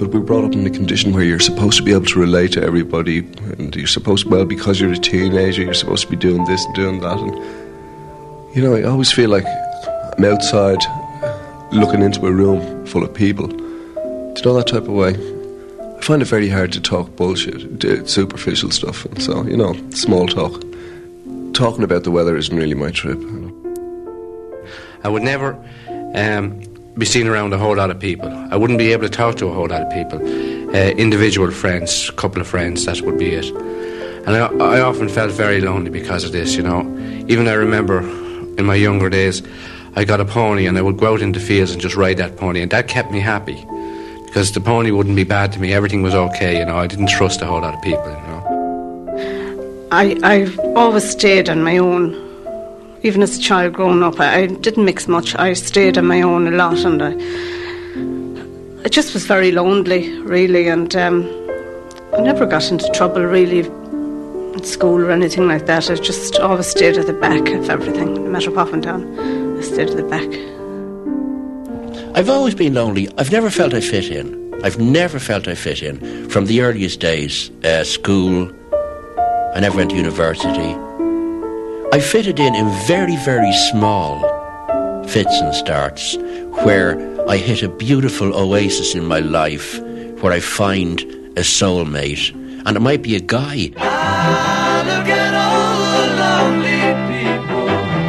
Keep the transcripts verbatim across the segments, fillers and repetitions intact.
we're brought up in a condition where you're supposed to be able to relate to everybody, and you're supposed, well, because you're a teenager, you're supposed to be doing this and doing that. And, you know, I always feel like I'm outside looking into a room full of people. Do you know that type of way? I find it very hard to talk bullshit, superficial stuff, and so, you know, small talk. Talking about the weather isn't really my trip. You know. I would never um, be seen around a whole lot of people. I wouldn't be able to talk to a whole lot of people. Uh, individual friends, a couple of friends, that would be it. And I, I often felt very lonely because of this, you know. Even I remember in my younger days, I got a pony and I would go out into fields and just ride that pony, and that kept me happy. Because the pony wouldn't be bad to me, everything was okay, you know. I didn't trust a whole lot of people, you know. I, I've always stayed on my own. Even as a child growing up, I, I didn't mix much. I stayed on my own a lot, and I, I just was very lonely, really, and um, I never got into trouble, really, in school or anything like that. I just always stayed at the back of everything, no matter what went on. I stayed at the back. I've always been lonely. I've never felt I fit in. I've never felt I fit in. From the earliest days, uh, school, I never went to university. I fitted in in very, very small fits and starts, where I hit a beautiful oasis in my life, where I find a soulmate. And it might be a guy. Ah, look at all the lonely people.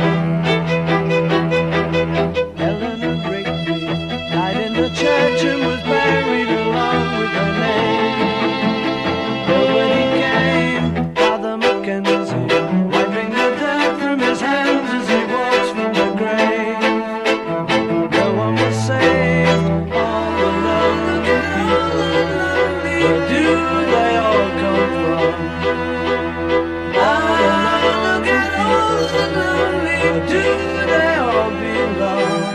Eleanor Rigby died in the church and was buried along with her name. Nobody came, Father Mackenzie, wiping the dirt from his hands as he walks from the grave. No one was saved, all the lonely people. Where do they all come from? Ah, look at all the lonely. Where do they all belong?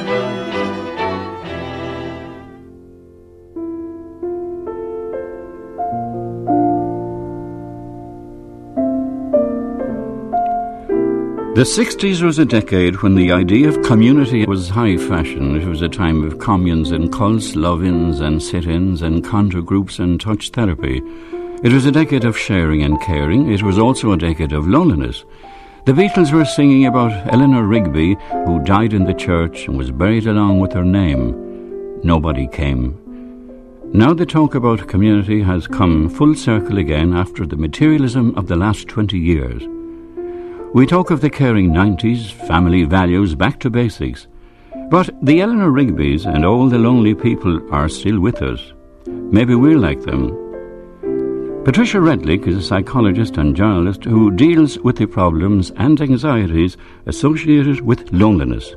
The sixties was a decade when the idea of community was high fashion. It was a time of communes and cults, love-ins and sit-ins and contour groups and touch therapy. It was a decade of sharing and caring. It was also a decade of loneliness. The Beatles were singing about Eleanor Rigby, who died in the church and was buried along with her name. Nobody came. Now the talk about community has come full circle again after the materialism of the last twenty years. We talk of the caring nineties, family values, back to basics. But the Eleanor Rigbys and all the lonely people are still with us. Maybe we're like them. Patricia Redlick is a psychologist and journalist who deals with the problems and anxieties associated with loneliness.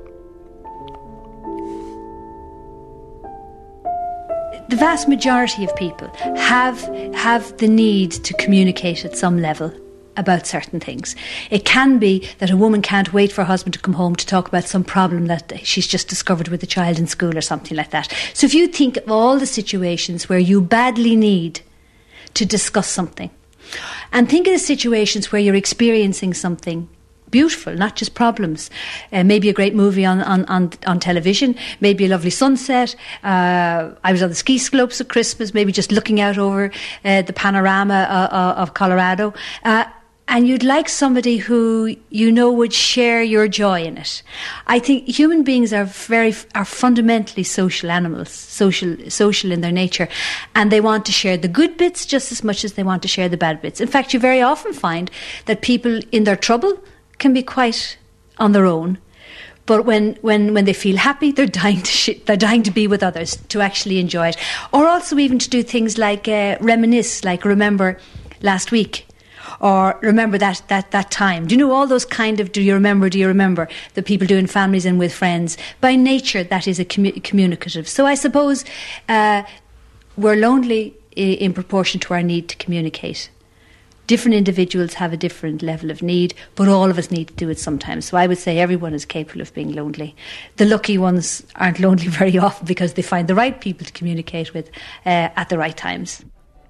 The vast majority of people have have the need to communicate at some level about certain things. It can be that a woman can't wait for her husband to come home to talk about some problem that she's just discovered with a child in school or something like that. So if you think of all the situations where you badly need to discuss something, and think of the situations where you're experiencing something beautiful, not just problems. Uh, maybe a great movie on, on, on, on television, maybe a lovely sunset. Uh, I was on the ski slopes at Christmas, maybe just looking out over uh, the panorama uh, of Colorado. Uh, and you'd like somebody who you know would share your joy in it. I think human beings are very are fundamentally social animals, social social in their nature, and they want to share the good bits just as much as they want to share the bad bits. In fact, you very often find that people in their trouble can be quite on their own, but when, when, when they feel happy, they're dying to sh- they're dying to be with others, to actually enjoy it, or also even to do things like uh, reminisce, like remember last week, or remember that, that, that time. Do you know all those kind of do you remember, do you remember that people do in families and with friends? By nature, that is a commu- communicative. So I suppose uh, we're lonely I- in proportion to our need to communicate. Different individuals have a different level of need, but all of us need to do it sometimes. So I would say everyone is capable of being lonely. The lucky ones aren't lonely very often because they find the right people to communicate with uh, at the right times.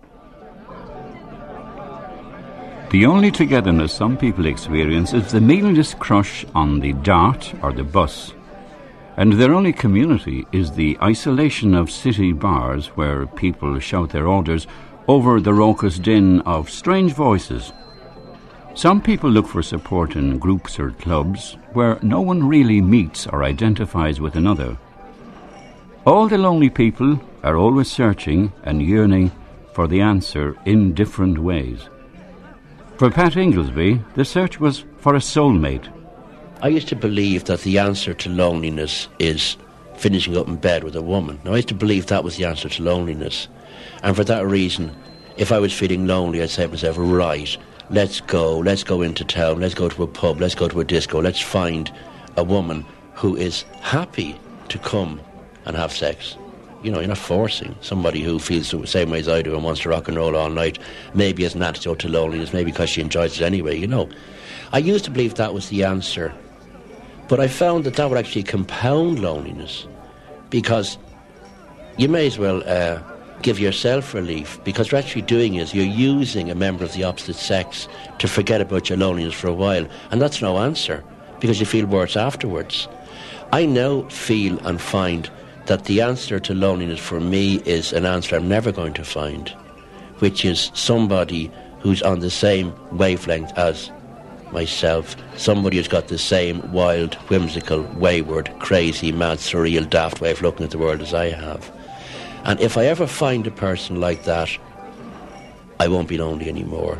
The only togetherness some people experience is the meaningless crush on the dart or the bus. and their only community is the isolation of city bars where people shout their orders over the raucous din of strange voices. Some people look for support in groups or clubs where no one really meets or identifies with another. All the lonely people are always searching and yearning for the answer in different ways. For Pat Inglesby, the search was for a soulmate. I used to believe that the answer to loneliness is finishing up in bed with a woman. Now, I used to believe that was the answer to loneliness. And for that reason, if I was feeling lonely, I'd say to myself, right, let's go, let's go into town, let's go to a pub, let's go to a disco, let's find a woman who is happy to come and have sex. You know, you're not forcing somebody who feels the same way as I do and wants to rock and roll all night, maybe as an antidote to loneliness, maybe because she enjoys it anyway, you know. I used to believe that was the answer. But I found that that would actually compound loneliness, because you may as well uh, give yourself relief, because what you're actually doing is you're using a member of the opposite sex to forget about your loneliness for a while, and that's no answer, because you feel worse afterwards. I now feel and find that the answer to loneliness for me is an answer I'm never going to find, which is somebody who's on the same wavelength as myself, somebody who's got the same wild, whimsical, wayward, crazy, mad, surreal, daft way of looking at the world as I have. And if I ever find a person like that, I won't be lonely anymore.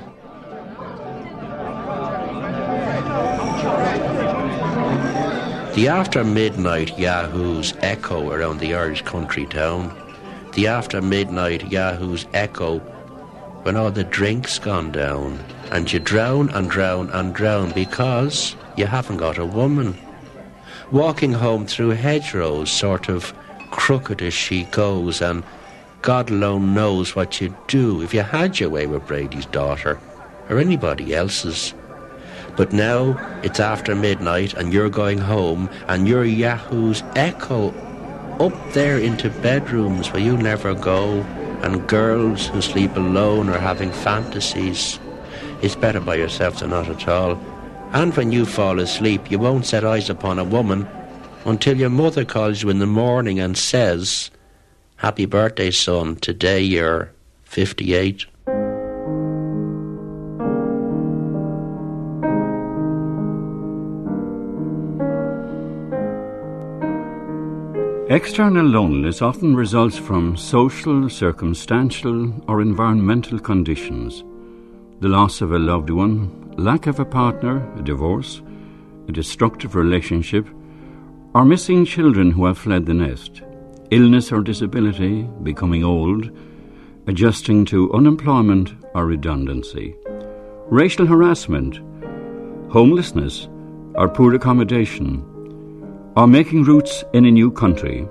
The after midnight yahoos echo around the Irish country town. The after midnight yahoos echo when all the drink's gone down, and you drown and drown and drown because you haven't got a woman. Walking home through hedgerows, sort of crooked as she goes, and God alone knows what you'd do if you had your way with Brady's daughter, or anybody else's. But now it's after midnight and you're going home, and your yahoos echo up there into bedrooms where you never go, and girls who sleep alone are having fantasies. It's better by yourself than not at all. And when you fall asleep, you won't set eyes upon a woman until your mother calls you in the morning and says, "Happy birthday, son, today you're fifty-eight." External loneliness often results from social, circumstantial, or environmental conditions. The loss of a loved one, lack of a partner, a divorce, a destructive relationship, or missing children who have fled the nest, illness or disability, becoming old, adjusting to unemployment or redundancy, racial harassment, homelessness or poor accommodation, or making roots in a new country.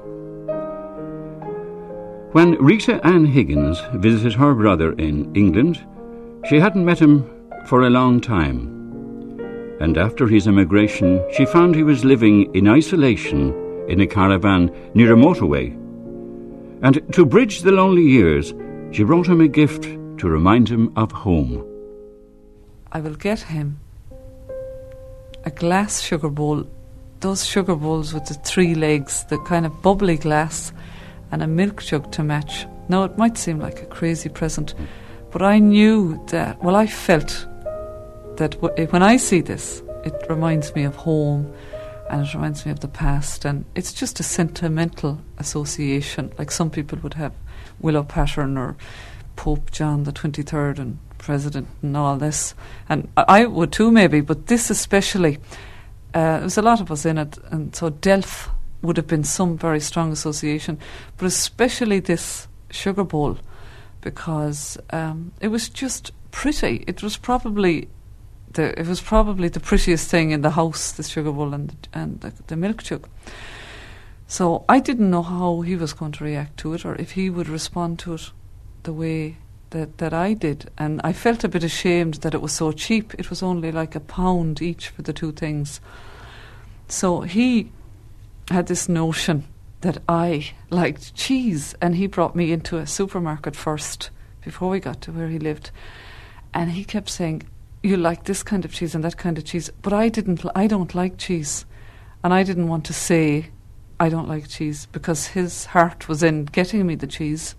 When Rita Ann Higgins visited her brother in England, she hadn't met him for a long time. And after his emigration, she found he was living in isolation in a caravan near a motorway. And to bridge the lonely years, she brought him a gift to remind him of home. I will get him a glass sugar bowl, those sugar bowls with the three legs, the kind of bubbly glass, and a milk jug to match. Now, it might seem like a crazy present, but I knew that, well, I felt that w- when I see this, it reminds me of home, and it reminds me of the past, and it's just a sentimental association, like some people would have Willow Pattern or Pope John the twenty-third and President and all this, and I would too maybe, but this especially, uh, there was a lot of us in it, and so Delph would have been some very strong association, but especially this sugar bowl, because um, it was just pretty. It was probably the it was probably the prettiest thing in the house, the sugar bowl and and the, the milk jug. So I didn't know how he was going to react to it, or if he would respond to it the way that that I did. And I felt a bit ashamed that it was so cheap. It was only like a pound each for the two things. So he had this notion that I liked cheese, and he brought me into a supermarket first before we got to where he lived, and he kept saying, "You like this kind of cheese and that kind of cheese," but I didn't. I don't like cheese, and I didn't want to say I don't like cheese, because his heart was in getting me the cheese.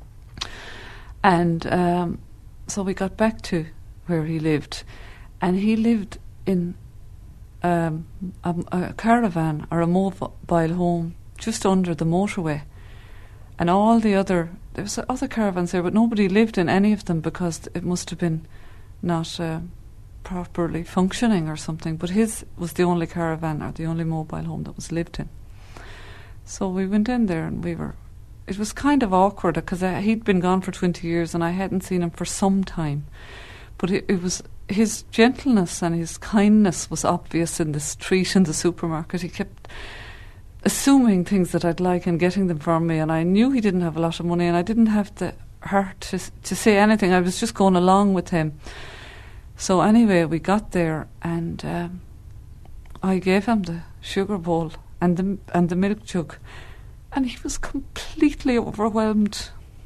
And um, so we got back to where he lived, and he lived in um, a, a caravan or a mobile home just under the motorway. And all the other, there was other caravans there, but nobody lived in any of them because it must have been not uh, properly functioning or something. But his was the only caravan or the only mobile home that was lived in. So we went in there, and we were, it was kind of awkward because uh, he'd been gone for twenty years and I hadn't seen him for some time. But it, it was, his gentleness and his kindness was obvious in the street, in the supermarket. He kept assuming things that I'd like and getting them for me, and I knew he didn't have a lot of money, and I didn't have the heart to, to say anything. I was just going along with him. So anyway, we got there, and um, I gave him the sugar bowl and the and the milk jug, and he was completely overwhelmed.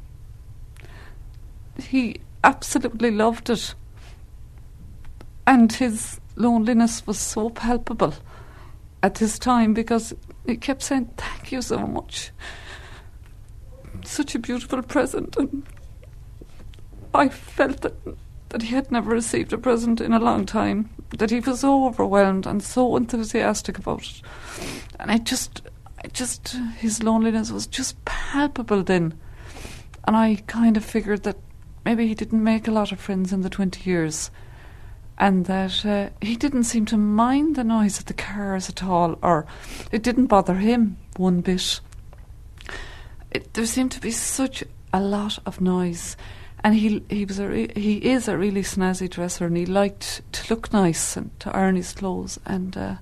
He absolutely loved it, and his loneliness was so palpable at this time, because he kept saying, "Thank you so much. Such a beautiful present." And I felt that, that he had never received a present in a long time, that he was so overwhelmed and so enthusiastic about it. And I just, I just, his loneliness was just palpable then. And I kind of figured that maybe he didn't make a lot of friends in the twenty years, and that uh, he didn't seem to mind the noise of the cars at all, or it didn't bother him one bit. It, there seemed to be such a lot of noise, and he he was a re- he is a really snazzy dresser, and he liked to look nice and to iron his clothes, and uh,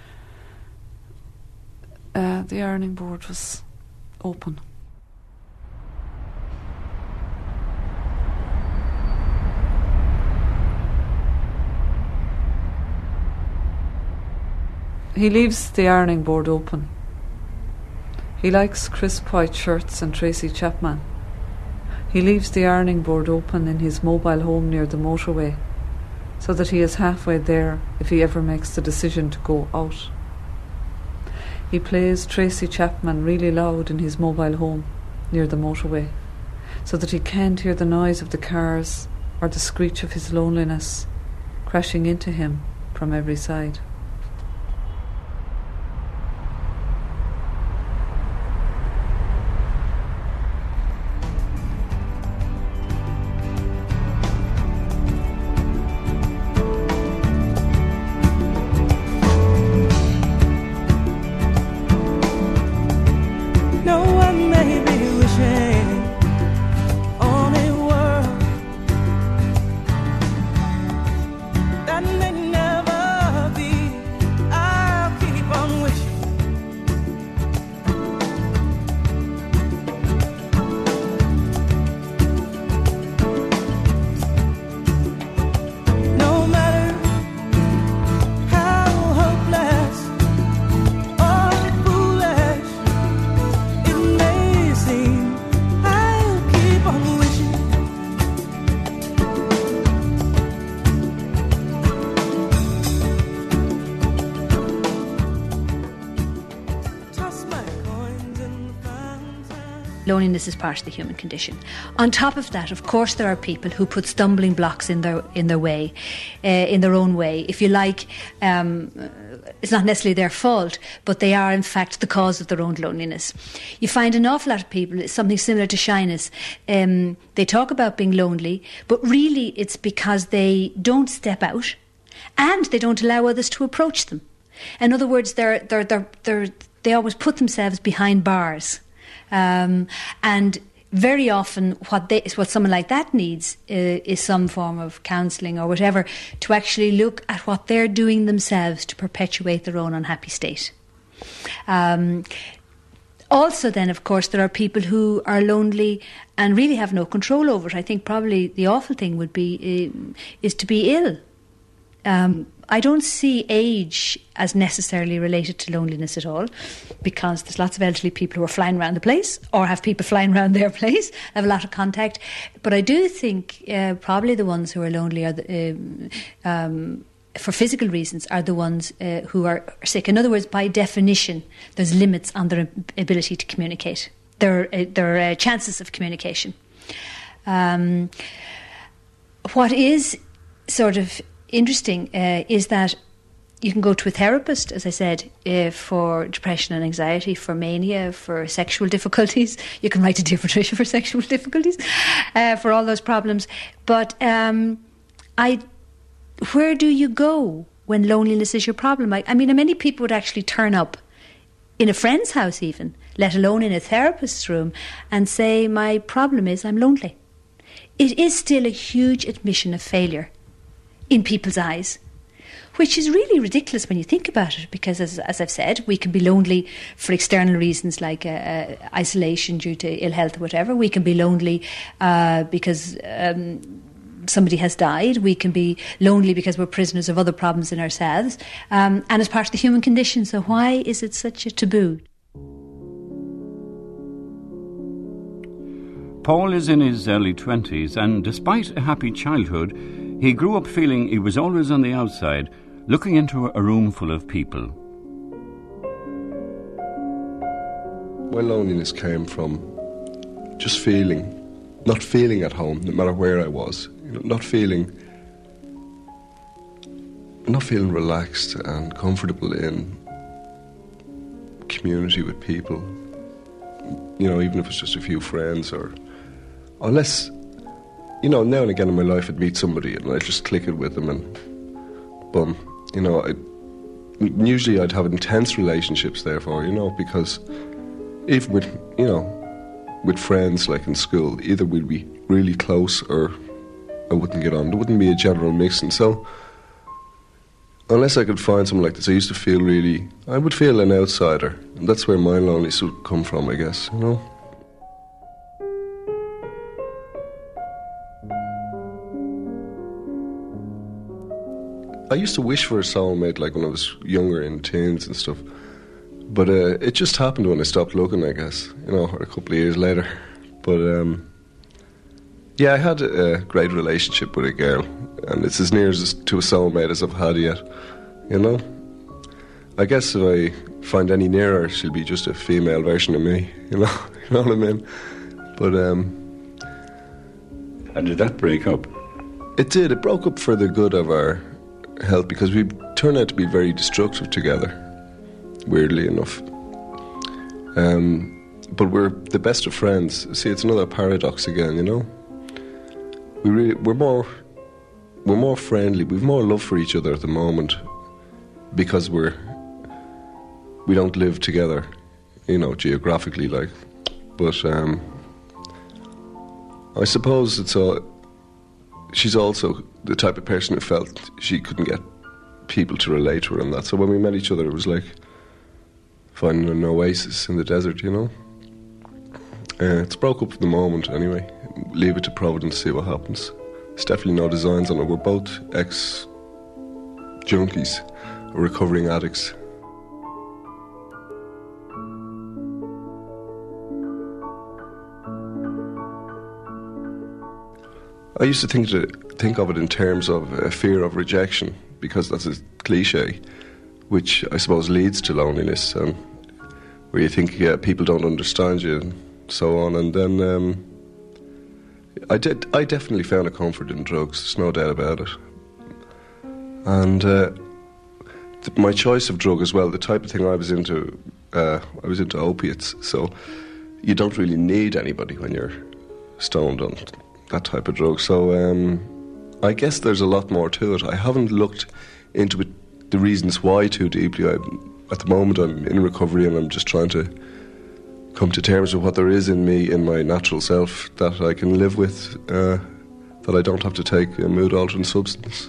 uh, the ironing board was open. He leaves the ironing board open. He likes crisp white shirts and Tracy Chapman. He leaves the ironing board open in his mobile home near the motorway, so that he is halfway there if he ever makes the decision to go out. He plays Tracy Chapman really loud in his mobile home near the motorway, so that he can't hear the noise of the cars or the screech of his loneliness crashing into him from every side. Loneliness is part of the human condition. On top of that, of course, there are people who put stumbling blocks in their in their way, uh, in their own way. If you like, um, it's not necessarily their fault, but they are in fact the cause of their own loneliness. You find an awful lot of people, it's something similar to shyness. Um, they talk about being lonely, but really it's because they don't step out and they don't allow others to approach them. In other words, they're they're they're, they're they always put themselves behind bars. Um, and very often what they, what someone like that needs uh, is some form of counselling or whatever, to actually look at what they're doing themselves to perpetuate their own unhappy state. Um, also then, of course, there are people who are lonely and really have no control over it. I think probably the awful thing would be uh, is to be ill. Um, I don't see age as necessarily related to loneliness at all, because there's lots of elderly people who are flying around the place or have people flying around their place, have a lot of contact. But I do think uh, probably the ones who are lonely are the, um, um, for physical reasons, are the ones uh, who are sick. In other words, by definition, there's limits on their ability to communicate, their, uh, their uh, chances of communication. Um, what is sort of interesting uh, is that you can go to a therapist, as I said, uh, for depression and anxiety, for mania, for sexual difficulties. You can write to Dear Patricia for sexual difficulties, uh, for all those problems. But um, I... where do you go when loneliness is your problem? I, I mean, many people would actually turn up in a friend's house even, let alone in a therapist's room, and say, my problem is I'm lonely. It is still a huge admission of failure in people's eyes, which is really ridiculous when you think about it, because as, as I've said, we can be lonely for external reasons like uh, uh, isolation due to ill health or whatever. We can be lonely uh, because... Um, somebody has died. We can be lonely because we're prisoners of other problems in ourselves, um, and it's part of the human condition. So why is it such a taboo? Paul is in his early twenties, and despite a happy childhood, he grew up feeling he was always on the outside, looking into a room full of people. My loneliness came from just feeling, not feeling at home, no matter where I was. You know, not feeling, not feeling relaxed and comfortable in community with people. You know, even if it's just a few friends, or unless, you know, now and again in my life I'd meet somebody and I'd just click it with them, and boom, you know, I usually I'd have intense relationships. Therefore, you know, because even with, you know, with friends like in school, either we'd be really close or I wouldn't get on. There wouldn't be a general mixing. So unless I could find something like this, I used to feel really, I would feel an outsider. And that's where my loneliness would come from, I guess, you know. I used to wish for a soulmate, like when I was younger, in teens and stuff. But uh, it just happened when I stopped looking, I guess, you know, or a couple of years later. But um, yeah, I had a great relationship with a girl, and it's as near as to a soulmate as I've had yet, you know. I guess if I find any nearer, she'll be just a female version of me, you know, you know what I mean? But um, and did that break up? It did. It broke up for the good of our health, because we turned out to be very destructive together, weirdly enough. Um, but we're the best of friends. See, it's another paradox again, you know. We really, we're more, we're more friendly. We've more love for each other at the moment because we're, we don't live together, you know, geographically, like. But um, I suppose it's a. She's also the type of person who felt she couldn't get people to relate to her and that. So when we met each other, it was like finding an oasis in the desert, you know. Uh, it's broke up for the moment anyway. Leave it to Providence, see what happens. There's definitely no designs on it. We're both ex-junkies, recovering addicts. I used to think to think of it in terms of a fear of rejection, because that's a cliche, which I suppose leads to loneliness, and where you think, yeah, people don't understand you and so on. And then um, I did. I definitely found a comfort in drugs. There's no doubt about it. And uh, th- my choice of drug as well, the type of thing I was into, uh, I was into opiates. So you don't really need anybody when you're stoned on that type of drug. So um, I guess there's a lot more to it. I haven't looked into it, the reasons why too deeply. I, at the moment I'm in recovery and I'm just trying to come to terms with what there is in me, in my natural self, that I can live with, uh, that I don't have to take a mood-altering substance.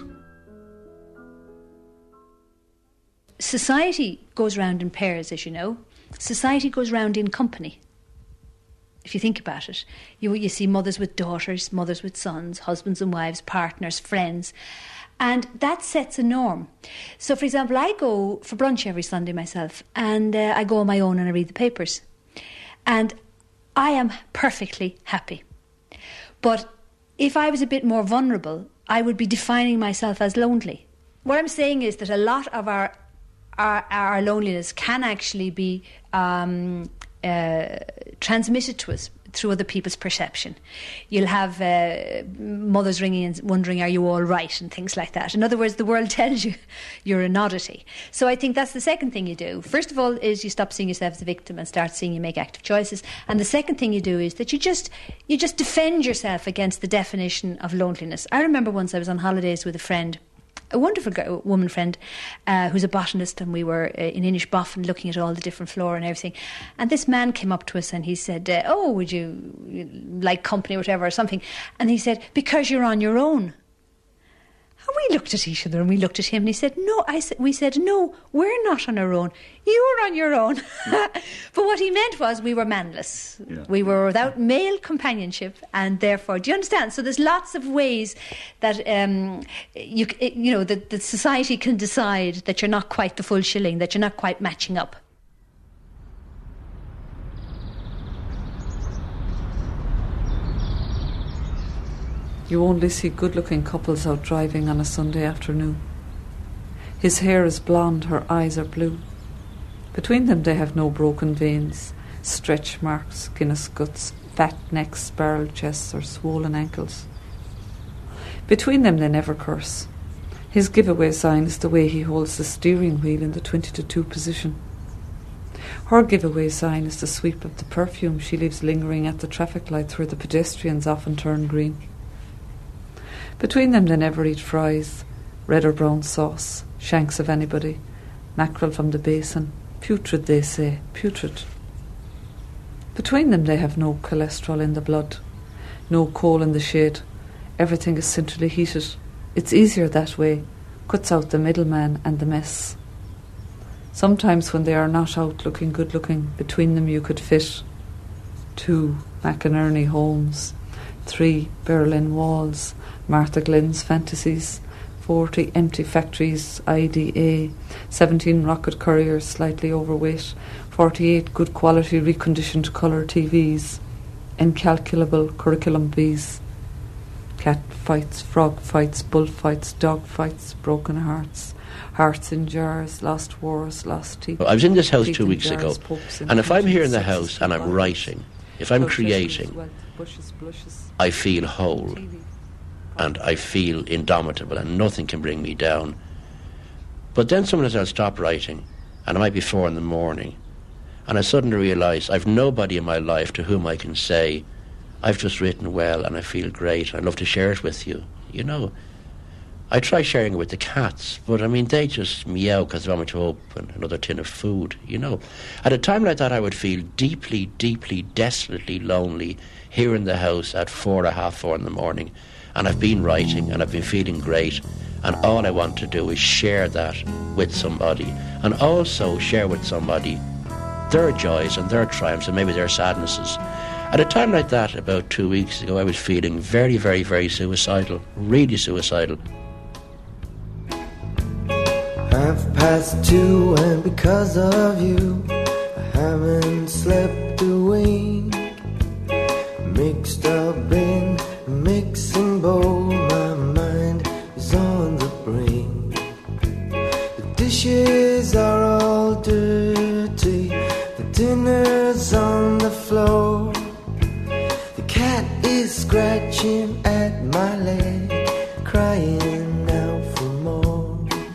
Society goes round in pairs, as you know. Society goes round in company. If you think about it, you you see mothers with daughters, mothers with sons, husbands and wives, partners, friends, and that sets a norm. So, for example, I go for brunch every Sunday myself, and uh, I go on my own and I read the papers, and I am perfectly happy. But if I was a bit more vulnerable, I would be defining myself as lonely, what I'm saying is that a lot of our our, our loneliness can actually be um, uh, transmitted to us through other people's perception. You'll have uh, mothers ringing and wondering, are you all right, and things like that. In other words, the world tells you you're an oddity. So I think that's the second thing you do. First of all is you stop seeing yourself as a victim and start seeing you make active choices. And the second thing you do is that you just you just defend yourself against the definition of loneliness. I remember once I was on holidays with a friend, a wonderful girl, woman friend uh, who's a botanist, and we were uh, in Inishboffin looking at all the different flora and everything, and this man came up to us and he said, uh, oh, would you like company or whatever or something, and he said, because you're on your own. And we looked at each other and we looked at him and he said, no, I sa- we said, no, we're not on our own, you're on your own. But what he meant was we were manless. Yeah. We were without male companionship, and therefore, do you understand? So there's lots of ways that um, you you know that the society can decide that you're not quite the full shilling, that you're not quite matching up. You only see good-looking couples out driving on a Sunday afternoon. His hair is blonde, her eyes are blue. Between them they have no broken veins, stretch marks, Guinness guts, fat necks, barrel chests or swollen ankles. Between them they never curse. His giveaway sign is the way he holds the steering wheel in the twenty to two position. Her giveaway sign is the sweep of the perfume she leaves lingering at the traffic lights where the pedestrians often turn green. Between them they never eat fries, red or brown sauce, shanks of anybody, mackerel from the basin, putrid they say, putrid. Between them they have no cholesterol in the blood, no coal in the shade, everything is centrally heated. It's easier that way, cuts out the middleman and the mess. Sometimes when they are not out looking good looking, between them you could fit two McInerney homes, three Berlin walls, Martha Glynn's fantasies, forty empty factories, I D A, seventeen rocket couriers slightly overweight, forty-eight good quality reconditioned colour T Vs, incalculable curriculum bees, cat fights, frog fights, bullfights, dog fights, broken hearts, hearts in jars, lost wars, lost teeth. I was in this house teeth two in weeks jars, ago, in and if I'm here in the sexes, house and I'm violence, writing, if I'm creating, wealth, bushes, blushes, I feel whole. T V. And I feel indomitable and nothing can bring me down. But then sometimes I'll stop writing and it might be four in the morning and I suddenly realise I've nobody in my life to whom I can say, I've just written well and I feel great and I'd love to share it with you. You know, I try sharing it with the cats, but I mean they just meow because they want me to open another tin of food, you know. At a time like that I would feel deeply, deeply, desolately lonely here in the house at four or half four in the morning. And I've been writing and I've been feeling great, and all I want to do is share that with somebody, and also share with somebody their joys and their triumphs and maybe their sadnesses. At a time like that, about two weeks ago, I was feeling very, very, very suicidal, really suicidal. Half past two, and because of you, I haven't slept a wink. Mixed up in a mixing bowl, my mind is on the brink. The dishes are all dirty, the dinner's on the floor. The cat is scratching at my leg, crying out for more.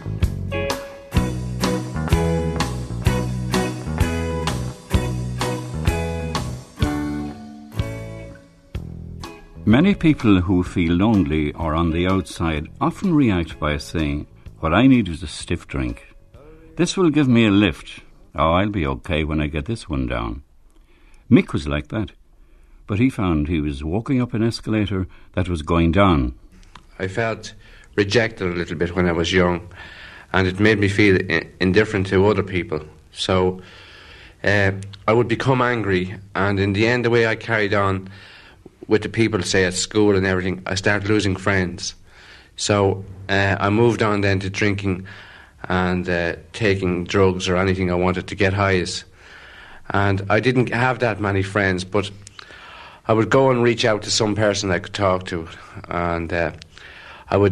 Many people who feel lonely or on the outside often react by saying, what I need is a stiff drink. This will give me a lift. Oh, I'll be okay when I get this one down. Mick was like that, but he found he was walking up an escalator that was going down. I felt rejected a little bit when I was young, and it made me feel I- indifferent to other people. So uh, I would become angry, and in the end, the way I carried on with the people, say, at school and everything, I started losing friends. So uh, I moved on then to drinking and uh, taking drugs or anything I wanted to get highs. And I didn't have that many friends, but I would go and reach out to some person I could talk to, and uh, I would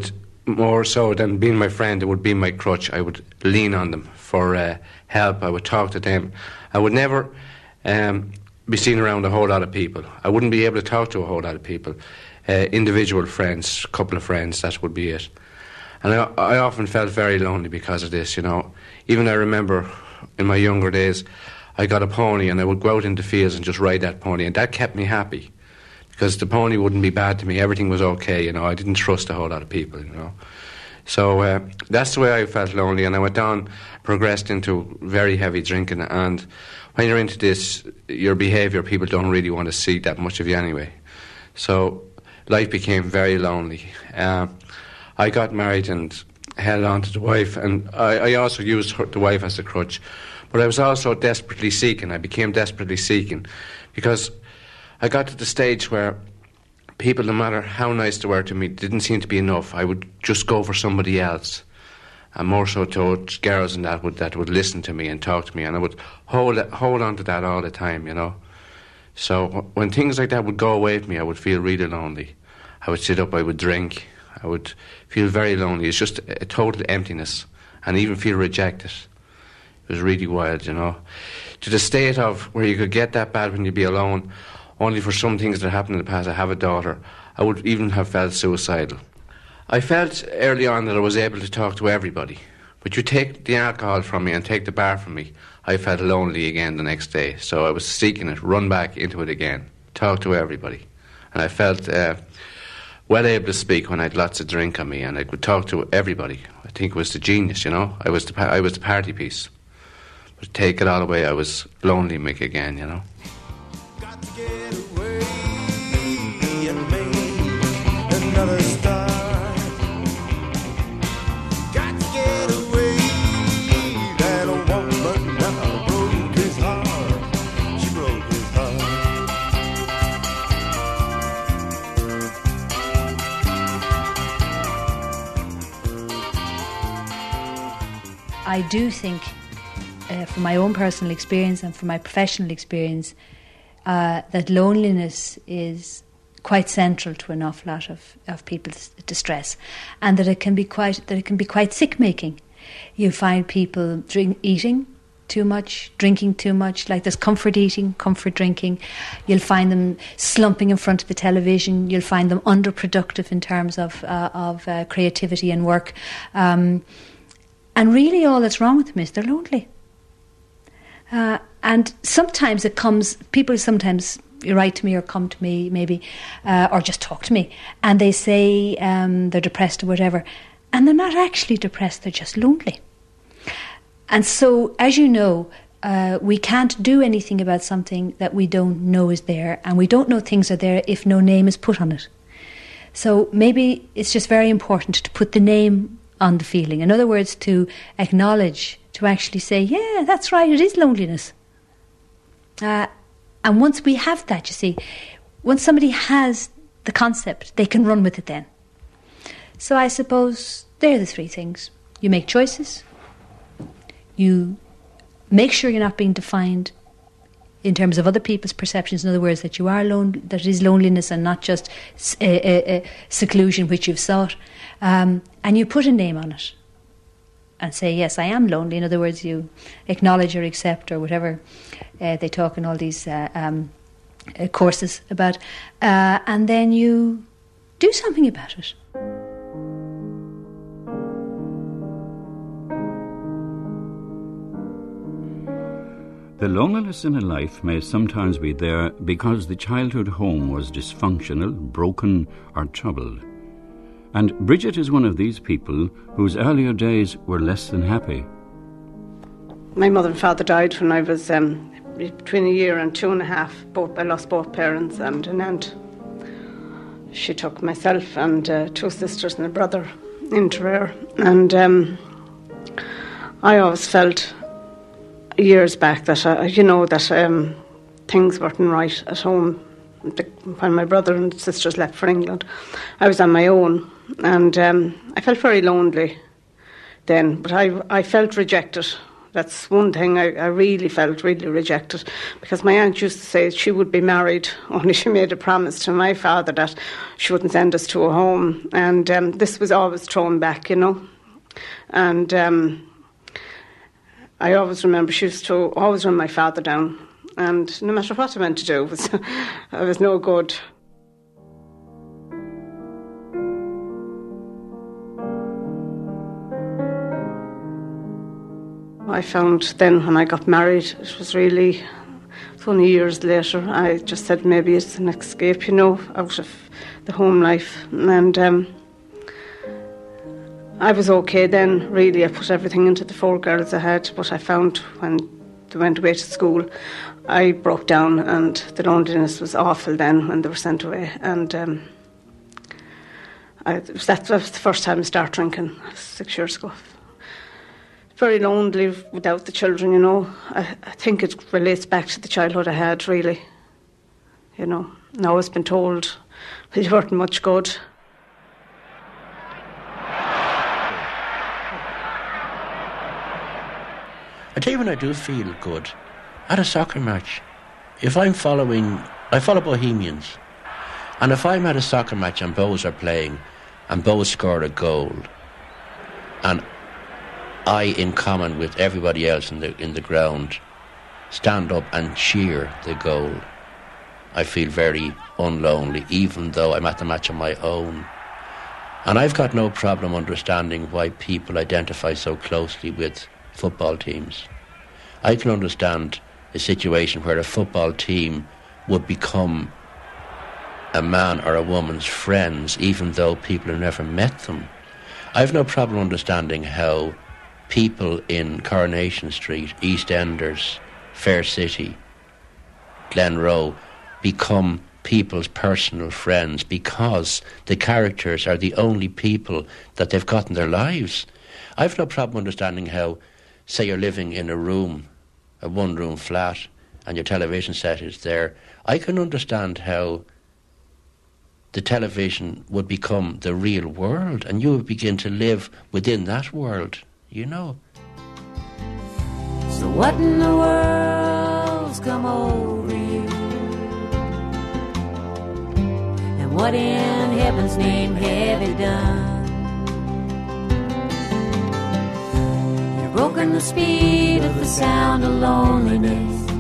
more so than being my friend, it would be my crutch. I would lean on them for uh, help. I would talk to them. I would never um, be seen around a whole lot of people. I wouldn't be able to talk to a whole lot of people. Uh, individual friends, couple of friends, that would be it. And I, I often felt very lonely because of this, you know. Even I remember in my younger days, I got a pony and I would go out into fields and just ride that pony, and that kept me happy because the pony wouldn't be bad to me. Everything was okay, you know. I didn't trust a whole lot of people, you know. So uh, that's the way I felt lonely, and I went on, progressed into very heavy drinking, and when you're into this, your behaviour, people don't really want to see that much of you anyway. So life became very lonely. Uh, I got married and held on to the wife, and I, I also used her, the wife as a crutch. But I was also desperately seeking. I became desperately seeking because I got to the stage where people, no matter how nice they were to me, didn't seem to be enough. I would just go for somebody else, and more so towards girls and that would that would listen to me and talk to me, and I would hold hold on to that all the time, you know. So when things like that would go away from me, I would feel really lonely. I would sit up, I would drink, I would feel very lonely. It's just a total emptiness, and even feel rejected. It was really wild, you know. To the state of where you could get that bad when you'd be alone, only for some things that happened in the past. I have a daughter. I would even have felt suicidal. I felt early on that I was able to talk to everybody. But you take the alcohol from me and take the bar from me, I felt lonely again the next day. So I was seeking it, run back into it again, talk to everybody. And I felt uh, well able to speak when I had lots of drink on me, and I could talk to everybody. I think it was the genius, you know. I was the, I was the party piece. But take it all away, I was lonely Mick again, you know. Got to get away and make another start. Got to get away. That old woman now broke his heart. She broke his heart. I do think, uh, from my own personal experience and from my professional experience, uh, that loneliness is quite central to an awful lot of, of people's distress, and that it can be quite that it can be quite sick-making. You find people drink, eating too much, drinking too much. Like there's comfort eating, comfort drinking. You'll find them slumping in front of the television. You'll find them underproductive in terms of uh, of uh, creativity and work. Um, and really, all that's wrong with them is they're lonely. Uh, and sometimes it comes, people sometimes write to me or come to me maybe, uh, or just talk to me, and they say um, they're depressed or whatever, and they're not actually depressed, they're just lonely. And so, as you know, uh, we can't do anything about something that we don't know is there, and we don't know things are there if no name is put on it. So maybe it's just very important to put the name on the feeling. In other words, to acknowledge, to actually say, yeah, that's right, it is loneliness. Uh, and once we have that, you see, once somebody has the concept, they can run with it then. So I suppose they're the three things. You make choices. You make sure you're not being defined in terms of other people's perceptions. In other words, that you are lone, that it is loneliness and not just a, a, a seclusion which you've sought. Um, and you put a name on it and say, yes, I am lonely. In other words, you acknowledge or accept or whatever uh, they talk in all these uh, um, uh, courses about, uh, and then you do something about it. The loneliness in a life may sometimes be there because the childhood home was dysfunctional, broken or troubled. And Bridget is one of these people whose earlier days were less than happy. My mother and father died when I was um, between a year and two and a half. Both I lost both parents and an aunt. She took myself and uh, two sisters and a brother into her. And um, I always felt years back that, uh, you know, that um, things weren't right at home. The, when my brother and sisters left for England, I was on my own. And um, I felt very lonely then, but I I felt rejected. That's one thing I, I really felt really rejected, because my aunt used to say she would be married, only she made a promise to my father that she wouldn't send us to a home. And um, this was always thrown back, you know. And um, I always remember she used to always run my father down. And no matter what I went to do, it was, I was no good. I found then when I got married, it was really, it was only years later, I just said maybe it's an escape, you know, out of the home life. And um, I was okay then, really. I put everything into the four girls I had, but I found when they went away to school, I broke down, and the loneliness was awful then when they were sent away. And um, I, that was the first time I started drinking, six years ago. Very lonely without the children, you know. I, I think it relates back to the childhood I had, really. You know, I've always been told, well, you weren't much good. I tell you when I do feel good, at a soccer match. If I'm following, I follow Bohemians, and if I'm at a soccer match and Bows are playing, and Bows score a goal, and I, in common with everybody else in the in the ground, stand up and cheer the goal, I feel very unlonely, even though I'm at the match on my own. And I've got no problem understanding why people identify so closely with football teams. I can understand a situation where a football team would become a man or a woman's friends, even though people have never met them. I've no problem understanding how people in Coronation Street, EastEnders, Fair City, Glenroe become people's personal friends because the characters are the only people that they've got in their lives. I've no problem understanding how, say you're living in a room, a one-room flat, and your television set is there. I can understand how the television would become the real world, and you would begin to live within that world. You know. So what in the world's come over you? And what in heaven's name have you done? You've broken the speed of the sound of loneliness.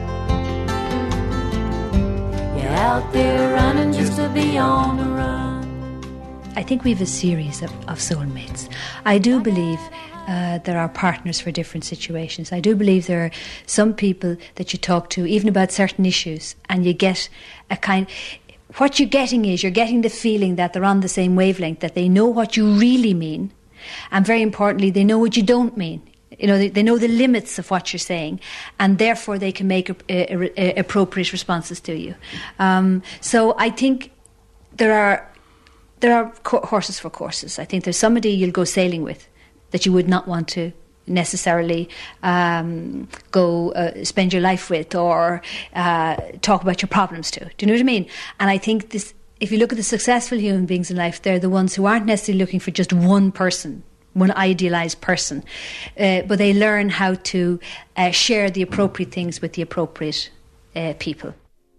You're out there running just to be on the run. I think we have a series of, of soulmates. I do believe Uh, there are partners for different situations. I do believe there are some people that you talk to, even about certain issues, and you get a kind... What you're getting is you're getting the feeling that they're on the same wavelength, that they know what you really mean, and very importantly, they know what you don't mean. You know, they, they know the limits of what you're saying, and therefore they can make a, a, a appropriate responses to you. Um, so I think there are there are co- horses for courses. I think there's somebody you'll go sailing with that you would not want to necessarily um, go uh, spend your life with or uh, talk about your problems to. Do you know what I mean? And I think this, if you look at the successful human beings in life, they're the ones who aren't necessarily looking for just one person, one idealised person, uh, but they learn how to uh, share the appropriate things with the appropriate uh, people.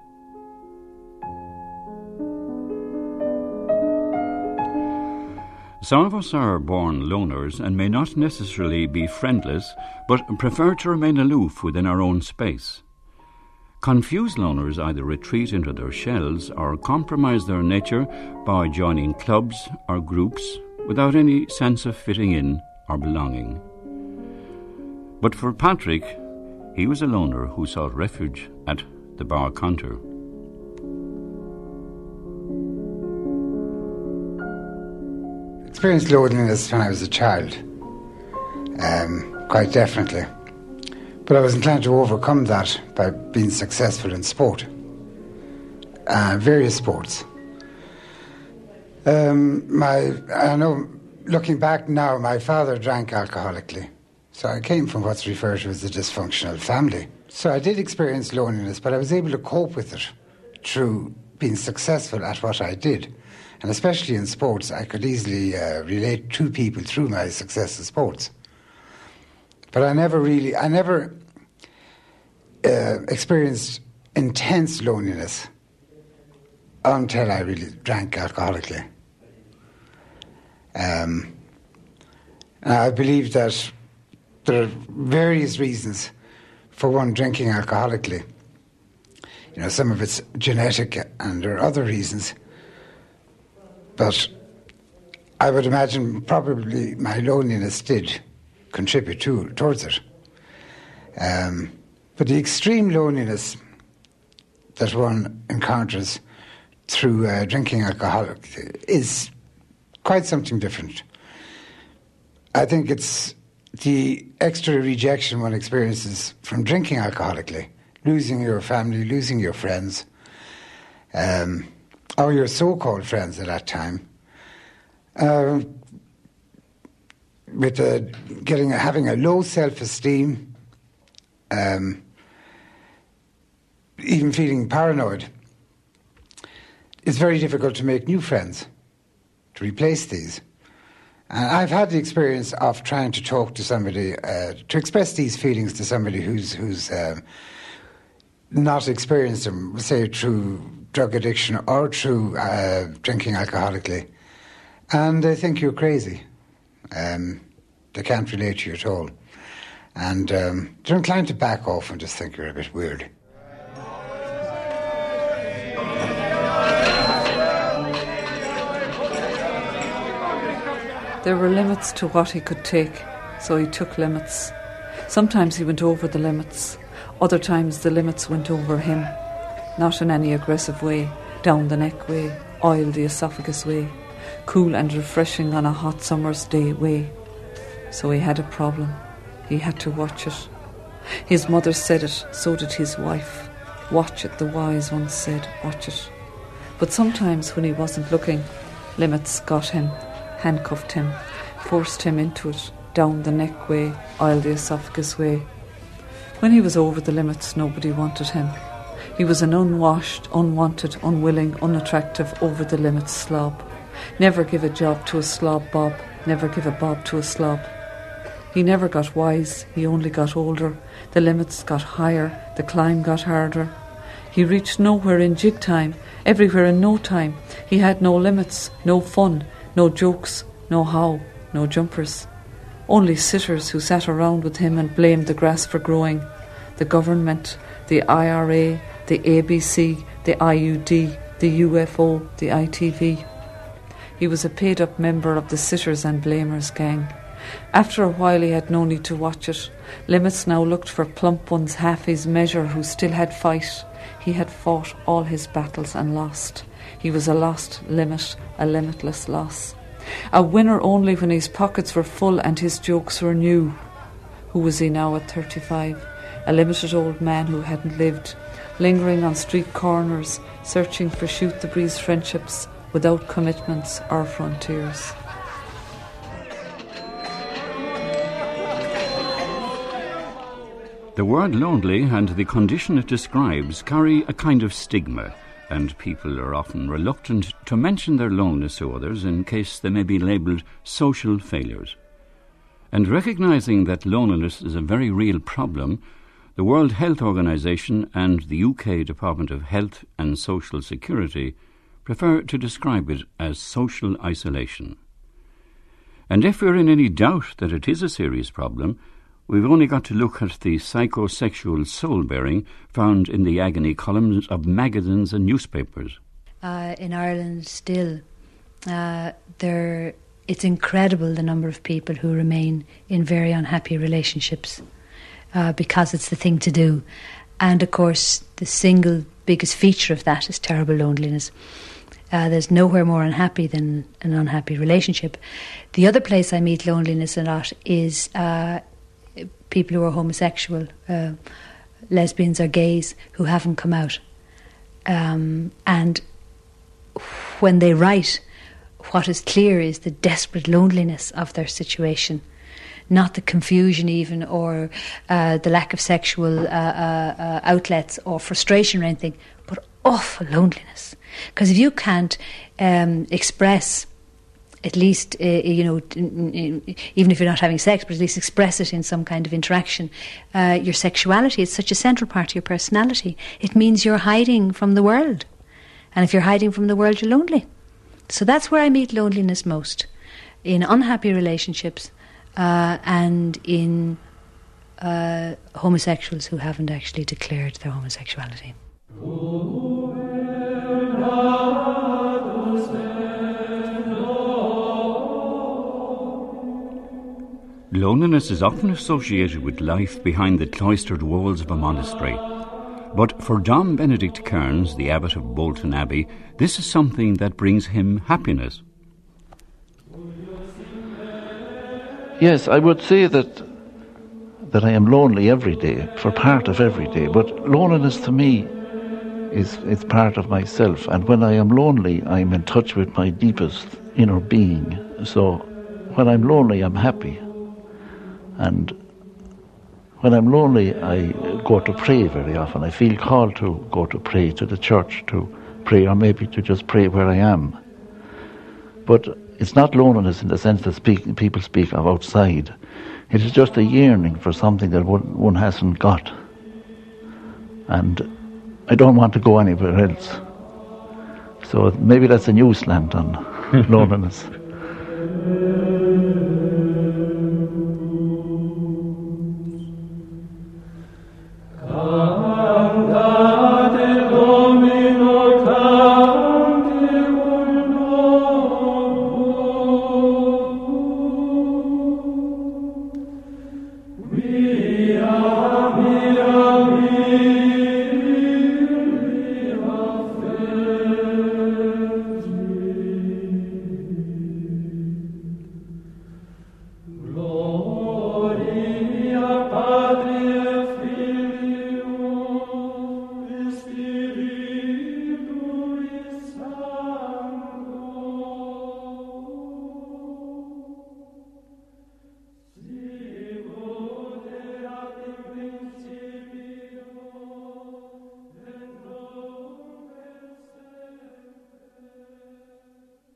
Some of us are born loners and may not necessarily be friendless, but prefer to remain aloof within our own space. Confused loners either retreat into their shells or compromise their nature by joining clubs or groups without any sense of fitting in or belonging. But for Patrick, he was a loner who sought refuge at the Bar Counter. Experienced loneliness when I was a child, um, quite definitely. But I was inclined to overcome that by being successful in sport, uh, various sports. Um, my, I know, looking back now, my father drank alcoholically, so I came from what's referred to as a dysfunctional family. So I did experience loneliness, but I was able to cope with it through being successful at what I did. And especially in sports, I could easily uh, relate to people through my success in sports. but I never really, I never uh, experienced intense loneliness until I really drank alcoholically. Um, and I believe that there are various reasons for one drinking alcoholically. You know, some of it's genetic and there are other reasons. But I would imagine probably my loneliness did contribute to, towards it. Um, but the extreme loneliness that one encounters through uh, drinking alcohol is quite something different. I think it's the extra rejection one experiences from drinking alcoholically, losing your family, losing your friends, um, or your so-called friends at that time, uh, with uh, getting having a low self-esteem, um, even feeling paranoid. It's very difficult to make new friends, to replace these. And I've had the experience of trying to talk to somebody, uh, to express these feelings to somebody who's who's um, not experienced them, say through drug addiction or through uh, drinking alcoholically, and they think you're crazy. Um, they can't relate to you at all, and um, they're inclined to back off and just think you're a bit weird. There were limits to what he could take, so he took limits. Sometimes he went over the limits. Other times the limits went over him. Not in any aggressive way, down the neck way, oil the esophagus way, cool and refreshing on a hot summer's day way. So he had a problem. He had to watch it. His mother said it, so did his wife. Watch it, the wise one said, watch it. But sometimes when he wasn't looking, limits got him, handcuffed him, forced him into it, down the neck way, oil the esophagus way. When he was over the limits, nobody wanted him. He was an unwashed, unwanted, unwilling, unattractive, over-the-limits slob. Never give a job to a slob bob, never give a bob to a slob. He never got wise, he only got older. The limits got higher, the climb got harder. He reached nowhere in jig time, everywhere in no time. He had no limits, no fun, no jokes, no how, no jumpers. Only sitters who sat around with him and blamed the grass for growing. The government, the I R A, the A B C, the I U D, the U F O, the I T V. He was a paid-up member of the sitters and blamers gang. After a while he had no need to watch it. Limits now looked for plump ones half his measure who still had fight. He had fought all his battles and lost. He was a lost limit, a limitless loss. A winner only when his pockets were full and his jokes were new. Who was he now at thirty-five? A limited old man who hadn't lived, lingering on street corners, searching for shoot-the-breeze friendships without commitments or frontiers. The word lonely and the condition it describes carry a kind of stigma, and people are often reluctant to mention their loneliness to others in case they may be labelled social failures. And recognising that loneliness is a very real problem, the World Health Organization and the U K Department of Health and Social Security prefer to describe it as social isolation. And if we're in any doubt that it is a serious problem, we've only got to look at the psychosexual soul-bearing found in the agony columns of magazines and newspapers. Uh, in Ireland still, uh, there it's incredible the number of people who remain in very unhappy relationships uh, because it's the thing to do. And of course, the single biggest feature of that is terrible loneliness. Uh, there's nowhere more unhappy than an unhappy relationship. The other place I meet loneliness a lot is uh, people who are homosexual, uh, lesbians or gays, who haven't come out. Um, and when they write, what is clear is the desperate loneliness of their situation, not the confusion even, or uh, the lack of sexual uh, uh, uh, outlets or frustration or anything, but awful loneliness. Because if you can't um, express at least, uh, you know, even if you're not having sex, but at least express it in some kind of interaction. Uh, your sexuality is such a central part of your personality. It means you're hiding from the world. And if you're hiding from the world, you're lonely. So that's where I meet loneliness most, in unhappy relationships uh, and in uh, homosexuals who haven't actually declared their homosexuality. Loneliness is often associated with life behind the cloistered walls of a monastery. But for Dom Benedict Kearns, the abbot of Bolton Abbey, this is something that brings him happiness. Yes, I would say that that I am lonely every day, for part of every day. But loneliness to me is it's part of myself. And when I am lonely, I'm in touch with my deepest inner being. So when I'm lonely, I'm happy. And when I'm lonely, I go to pray very often. I feel called to go to pray, to the church to pray, or maybe to just pray where I am. But it's not loneliness in the sense that speak, people speak of outside. It is just a yearning for something that one, one hasn't got. And I don't want to go anywhere else. So maybe that's a new slant on loneliness.